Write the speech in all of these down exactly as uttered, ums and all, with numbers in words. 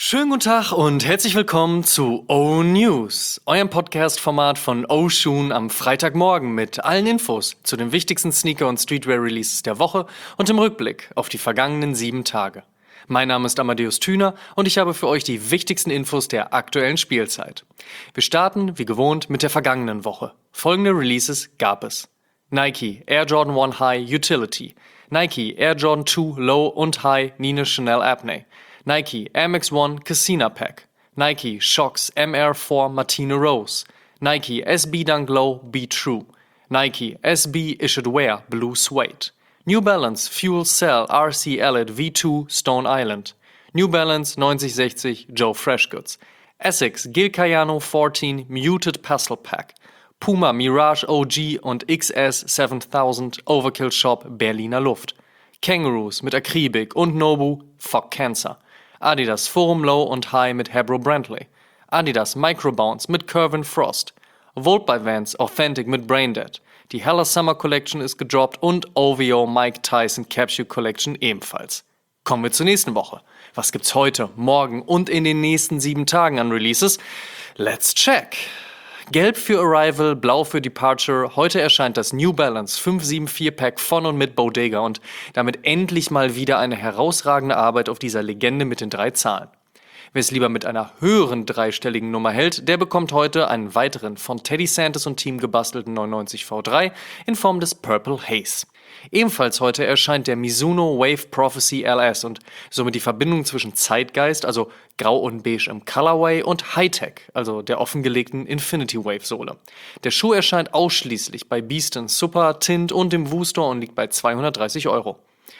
Schönen guten Tag und herzlich willkommen zu O-News, eurem Podcast-Format von O-Shoon am Freitagmorgen mit allen Infos zu den wichtigsten Sneaker- und Streetwear-Releases der Woche und im Rückblick auf die vergangenen sieben Tage. Mein Name ist Amadeus Thüner und ich habe für euch die wichtigsten Infos der aktuellen Spielzeit. Wir starten, wie gewohnt, mit der vergangenen Woche. Folgende Releases gab es: Nike Air Jordan one High Utility, Nike Air Jordan two Low und High Nina Chanel Apne, Nike Air Max one Casino Pack, Nike Shox M R four Martine Rose, Nike S B Dunk Low Be True, Nike S B Issued Wear Blue Suede, New Balance Fuel Cell R C Elite V two Stone Island, New Balance neunzig sechzig Joe Freshgoods, Essex Gil Kayano fourteen Muted Pastel Pack, Puma Mirage O G und X S siebentausend Overkill Shop Berliner Luft, Kangaroos mit Akribik und Nobu Fuck Cancer, Adidas Forum Low und High mit Hebro Brantley, Adidas Microbounce mit Curvin Frost, Volt by Vans Authentic mit Braindead, die Hella Summer Collection ist gedroppt und O V O Mike Tyson Capsule Collection ebenfalls. Kommen wir zur nächsten Woche. Was gibt's heute, morgen und in den nächsten sieben Tagen an Releases? Let's check! Gelb für Arrival, Blau für Departure. Heute erscheint das New Balance fünf sieben vier Pack von und mit Bodega und damit endlich mal wieder eine herausragende Arbeit auf dieser Legende mit den drei Zahlen. Wer es lieber mit einer höheren dreistelligen Nummer hält, der bekommt heute einen weiteren von Teddy Santis und Team gebastelten neunundneunzig V drei in Form des Purple Haze. Ebenfalls heute erscheint der Mizuno Wave Prophecy L S und somit die Verbindung zwischen Zeitgeist, also Grau und Beige im Colorway, und Hightech, also der offengelegten Infinity Wave Sohle. Der Schuh erscheint ausschließlich bei Beaston Super, Tint und im Woo Store und liegt bei zweihundertdreißig Euro.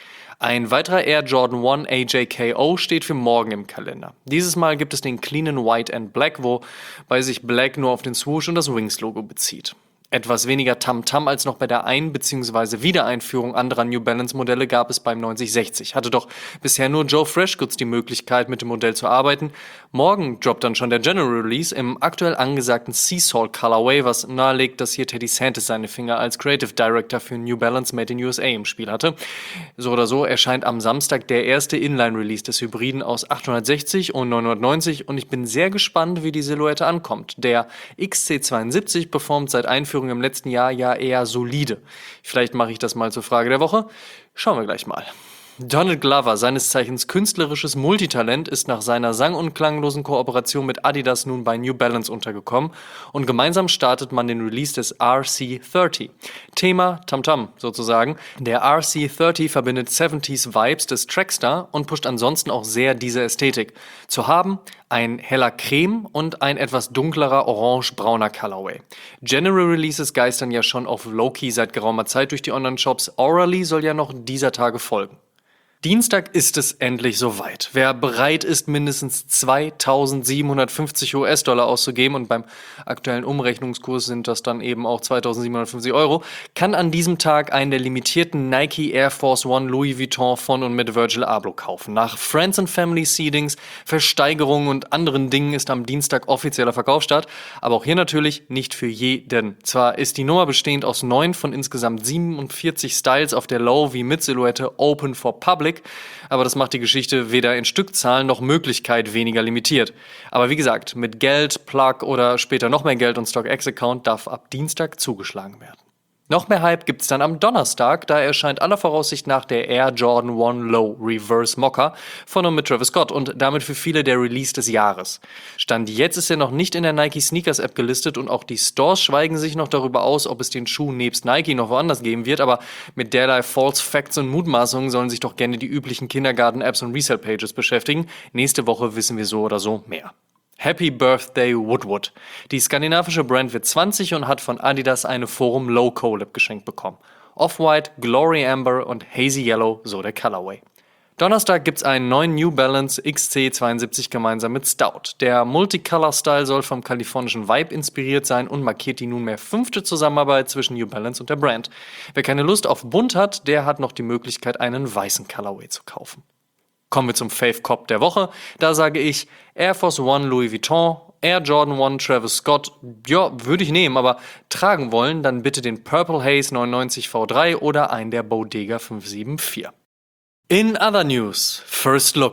Ein weiterer Air Jordan one A J K O steht für morgen im Kalender. Dieses Mal gibt es den cleanen White and Black, wobei sich Black nur auf den Swoosh und das Wings-Logo bezieht. Etwas weniger Tamtam als noch bei der Ein- bzw. Wiedereinführung anderer New Balance Modelle gab es beim neunzig sechzig. Hatte doch bisher nur Joe Freshgoods die Möglichkeit, mit dem Modell zu arbeiten. Morgen droppt dann schon der General Release im aktuell angesagten Sea Salt Colorway, was nahelegt, dass hier Teddy Santis seine Finger als Creative Director für New Balance Made in U S A im Spiel hatte. So oder so erscheint am Samstag der erste Inline-Release des Hybriden aus achthundertsechzig und neunhundertneunzig und ich bin sehr gespannt, wie die Silhouette ankommt. Der X C zweiundsiebzig performt seit Einführung im letzten Jahr ja eher solide. Vielleicht mache ich das mal zur Frage der Woche. Schauen wir gleich mal. Donald Glover, seines Zeichens künstlerisches Multitalent, ist nach seiner sang- und klanglosen Kooperation mit Adidas nun bei New Balance untergekommen und gemeinsam startet man den Release des R C dreißig. Thema Tamtam sozusagen. Der R C dreißig verbindet siebziger Vibes des Trackstar und pusht ansonsten auch sehr diese Ästhetik. Zu haben ein heller Creme und ein etwas dunklerer orange-brauner Colorway. General Releases geistern ja schon auf Low-Key seit geraumer Zeit durch die Online-Shops. Orally soll ja noch dieser Tage folgen. Dienstag ist es endlich soweit. Wer bereit ist, mindestens zweitausendsiebenhundertfünfzig U S-Dollar auszugeben, und beim aktuellen Umrechnungskurs sind das dann eben auch zweitausendsiebenhundertfünfzig Euro, kann an diesem Tag einen der limitierten Nike Air Force One Louis Vuitton von und mit Virgil Abloh kaufen. Nach Friends and Family Seedings, Versteigerungen und anderen Dingen ist am Dienstag offizieller Verkaufsstart, aber auch hier natürlich nicht für jeden. Zwar ist die Nummer bestehend aus neun von insgesamt siebenundvierzig Styles auf der Low- wie Mid-Silhouette Open for Public, aber das macht die Geschichte weder in Stückzahlen noch Möglichkeit weniger limitiert. Aber wie gesagt, mit Geld, Plug oder später noch mehr Geld und StockX-Account darf ab Dienstag zugeschlagen werden. Noch mehr Hype gibt's dann am Donnerstag, da erscheint aller Voraussicht nach der Air Jordan one Low Reverse Mocha von und mit Travis Scott und damit für viele der Release des Jahres. Stand jetzt ist er noch nicht in der Nike Sneakers App gelistet und auch die Stores schweigen sich noch darüber aus, ob es den Schuh nebst Nike noch woanders geben wird, aber mit derlei False Facts und Mutmaßungen sollen sich doch gerne die üblichen Kindergarten-Apps und Resale-Pages beschäftigen. Nächste Woche wissen wir so oder so mehr. Happy Birthday Woodwood. Die skandinavische Brand wird zwanzig und hat von Adidas eine Forum Low Collab geschenkt bekommen. Off-White, Glory Amber und Hazy Yellow, so der Colorway. Donnerstag gibt's einen neuen New Balance X C zweiundsiebzig gemeinsam mit Stout. Der Multicolor-Style soll vom kalifornischen Vibe inspiriert sein und markiert die nunmehr fünfte Zusammenarbeit zwischen New Balance und der Brand. Wer keine Lust auf bunt hat, der hat noch die Möglichkeit, einen weißen Colorway zu kaufen. Kommen wir zum Fave Cop der Woche. Da sage ich Air Force One Louis Vuitton, Air Jordan one Travis Scott. Ja, würde ich nehmen, aber tragen wollen, dann bitte den Purple Haze neunundneunzig V drei oder einen der Bodega fünf sieben vier. In other news, First Look.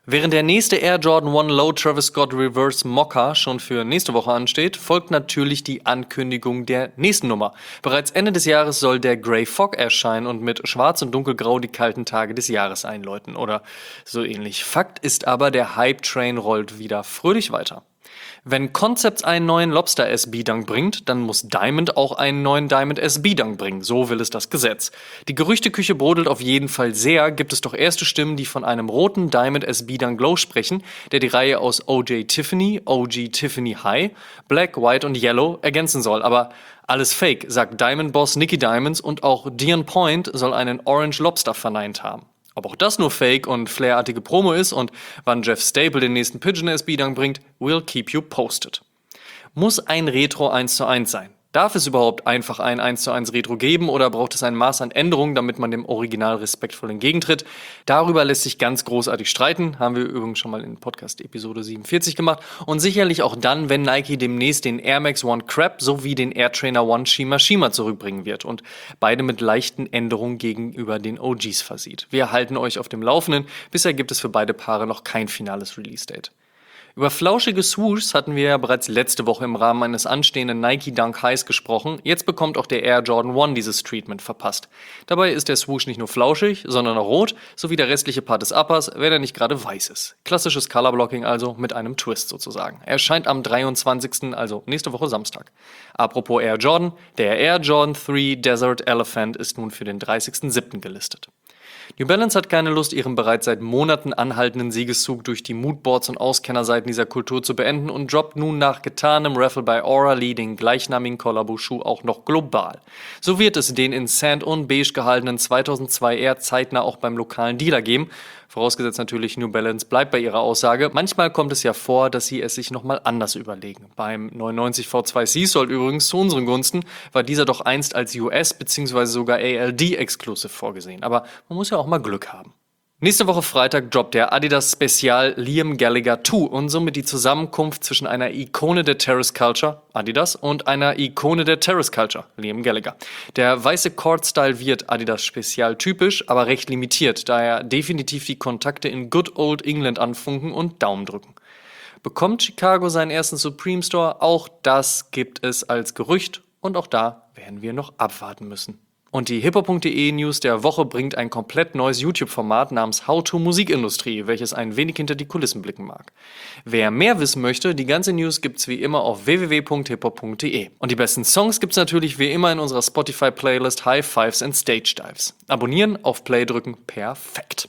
Während der nächste Air Jordan eins Low Travis Scott Reverse Mocha schon für nächste Woche ansteht, folgt natürlich die Ankündigung der nächsten Nummer. Bereits Ende des Jahres soll der Grey Fog erscheinen und mit Schwarz und Dunkelgrau die kalten Tage des Jahres einläuten oder so ähnlich. Fakt ist aber, der Hype-Train rollt wieder fröhlich weiter. Wenn Concepts einen neuen Lobster S B-Dunk bringt, dann muss Diamond auch einen neuen Diamond S B-Dunk bringen. So will es das Gesetz. Die Gerüchteküche brodelt auf jeden Fall sehr, gibt es doch erste Stimmen, die von einem roten Diamond S B-Dunk Glow sprechen, der die Reihe aus O J Tiffany, O G Tiffany High, Black, White und Yellow ergänzen soll. Aber alles Fake, sagt Diamond-Boss Nicky Diamonds, und auch Dion Point soll einen Orange Lobster verneint haben. Ob auch das nur Fake und Flair-artige Promo ist und wann Jeff Staple den nächsten Pigeon S B-Dunk bringt, we'll keep you posted. Muss ein Retro eins zu eins sein? Darf es überhaupt einfach ein eins zu eins Retro geben oder braucht es ein Maß an Änderungen, damit man dem Original respektvoll entgegentritt? Darüber lässt sich ganz großartig streiten, haben wir übrigens schon mal in Podcast Episode siebenundvierzig gemacht, und sicherlich auch dann, wenn Nike demnächst den Air Max One Crab sowie den Air Trainer One Shima Shima zurückbringen wird und beide mit leichten Änderungen gegenüber den O Gs versieht. Wir halten euch auf dem Laufenden, bisher gibt es für beide Paare noch kein finales Release-Date. Über flauschige Swooshs hatten wir ja bereits letzte Woche im Rahmen eines anstehenden Nike Dunk Highs gesprochen. Jetzt bekommt auch der Air Jordan eins dieses Treatment verpasst. Dabei ist der Swoosh nicht nur flauschig, sondern auch rot, sowie der restliche Part des Uppers, wenn er nicht gerade weiß ist. Klassisches Colorblocking also, mit einem Twist sozusagen. Er erscheint am dreiundzwanzigsten, also nächste Woche Samstag. Apropos Air Jordan, der Air Jordan drei Desert Elephant ist nun für den dreißigsten siebten gelistet. New Balance hat keine Lust, ihren bereits seit Monaten anhaltenden Siegeszug durch die Moodboards und Auskennerseiten dieser Kultur zu beenden und droppt nun nach getanem Raffle bei Aura-Lee den gleichnamigen Collabo-Schuh auch noch global. So wird es den in Sand und Beige gehaltenen zweitausendzwei Air zeitnah auch beim lokalen Dealer geben. Vorausgesetzt natürlich, New Balance bleibt bei ihrer Aussage. Manchmal kommt es ja vor, dass sie es sich nochmal anders überlegen. Beim neunundneunzig V zwei Sea Salt übrigens zu unseren Gunsten war dieser doch einst als U S- bzw. sogar A L D-Exclusive vorgesehen. Aber man muss ja auch mal Glück haben. Nächste Woche Freitag droppt der Adidas Spezial Liam Gallagher zwei und somit die Zusammenkunft zwischen einer Ikone der Terrace Culture, Adidas, und einer Ikone der Terrace Culture, Liam Gallagher. Der weiße Court-Style wird Adidas Spezial typisch, aber recht limitiert, da er definitiv die Kontakte in Good Old England anfunken und Daumen drücken. Bekommt Chicago seinen ersten Supreme Store? Auch das gibt es als Gerücht und auch da werden wir noch abwarten müssen. Und die hiphop punkt de News der Woche bringt ein komplett neues YouTube-Format namens How to Musikindustrie, welches ein wenig hinter die Kulissen blicken mag. Wer mehr wissen möchte, die ganze News gibt's wie immer auf w w w punkt hiphop punkt de. Und die besten Songs gibt's natürlich wie immer in unserer Spotify-Playlist High Fives and Stage Dives. Abonnieren, auf Play drücken, perfekt.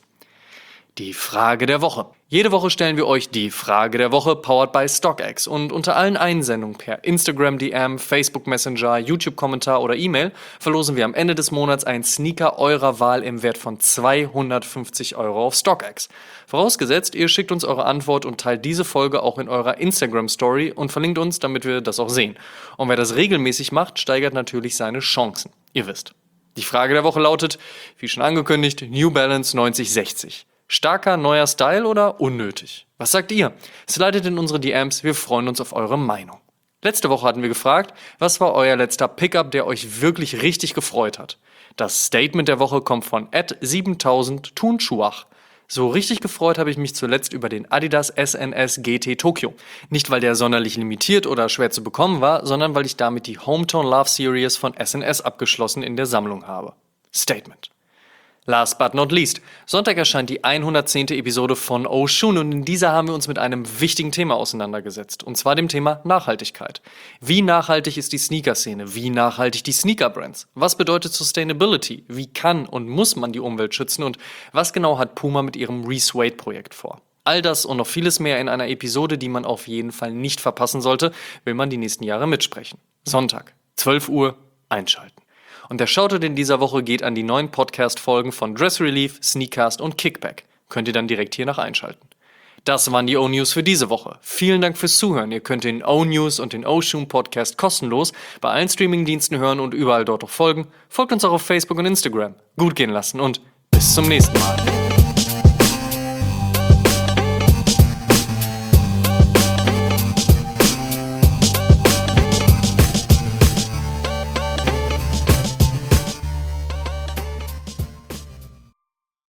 Die Frage der Woche. Jede Woche stellen wir euch die Frage der Woche, powered by StockX. Und unter allen Einsendungen per Instagram D M, Facebook Messenger, YouTube-Kommentar oder E-Mail verlosen wir am Ende des Monats einen Sneaker eurer Wahl im Wert von zweihundertfünfzig Euro auf StockX. Vorausgesetzt, ihr schickt uns eure Antwort und teilt diese Folge auch in eurer Instagram-Story und verlinkt uns, damit wir das auch sehen. Und wer das regelmäßig macht, steigert natürlich seine Chancen. Ihr wisst. Die Frage der Woche lautet, wie schon angekündigt, New Balance neunzig sechzig. Starker neuer Style oder unnötig? Was sagt ihr? Slidet in unsere D Ms, wir freuen uns auf eure Meinung. Letzte Woche hatten wir gefragt, was war euer letzter Pickup, der euch wirklich richtig gefreut hat? Das Statement der Woche kommt von at siebentausend Tunschuach. So richtig gefreut habe ich mich zuletzt über den Adidas S N S G T Tokyo. Nicht, weil der sonderlich limitiert oder schwer zu bekommen war, sondern weil ich damit die Hometone Love Series von S N S abgeschlossen in der Sammlung habe. Statement. Last but not least, Sonntag erscheint die hundertzehnte Episode von Oshun und in dieser haben wir uns mit einem wichtigen Thema auseinandergesetzt, und zwar dem Thema Nachhaltigkeit. Wie nachhaltig ist die Sneaker-Szene? Wie nachhaltig die Sneaker-Brands? Was bedeutet Sustainability? Wie kann und muss man die Umwelt schützen und was genau hat Puma mit ihrem Re-Suede-Projekt vor? All das und noch vieles mehr in einer Episode, die man auf jeden Fall nicht verpassen sollte, will man die nächsten Jahre mitsprechen. Sonntag, zwölf Uhr, einschalten. Und der Shoutout in dieser Woche geht an die neuen Podcast-Folgen von Dress Relief, Sneakcast und Kickback. Könnt ihr dann direkt hier nach einschalten. Das waren die O-News für diese Woche. Vielen Dank fürs Zuhören. Ihr könnt den O-News und den Oshun Podcast kostenlos bei allen Streamingdiensten hören und überall dort auch folgen. Folgt uns auch auf Facebook und Instagram. Gut gehen lassen und bis zum nächsten Mal.